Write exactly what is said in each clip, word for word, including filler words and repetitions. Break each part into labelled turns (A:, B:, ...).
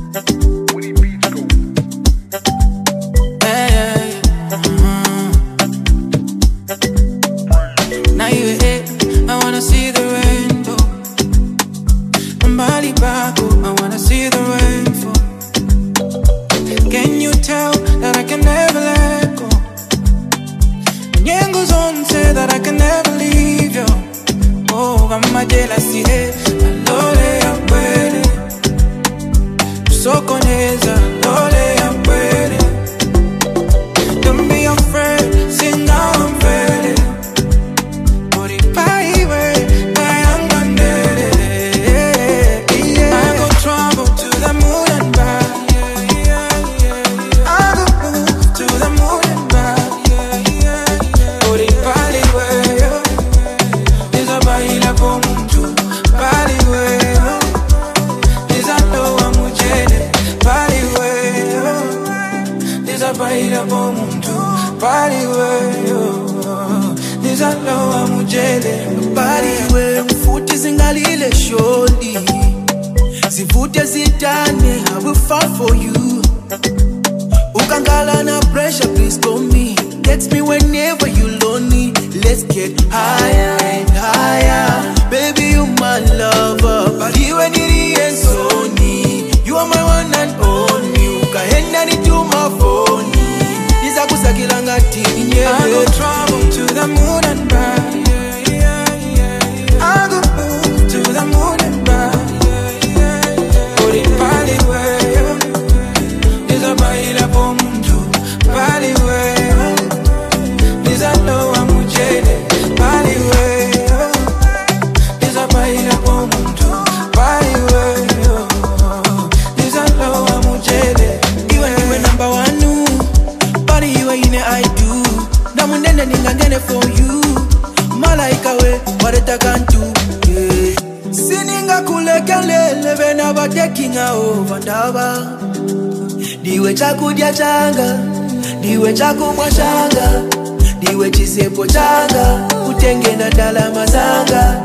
A: Diwe chakudya changa, diwe chakumwa changa, diwe chisepo changa, utenge na dalama zanga.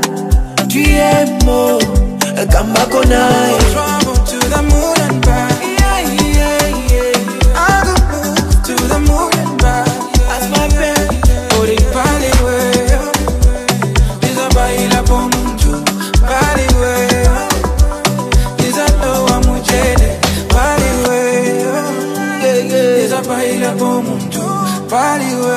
A: Tuyemo, kama konae.
B: Travel to the moon and back.
A: Yeah, yeah, yeah.
B: I could move to the moon and back.
A: That's my pen.
B: Ori pali weyo, Liza baila pomuntu. Pali weyo, Liza loa mujele. Pali weyo, Liza baila pomuntu. Pali weyo.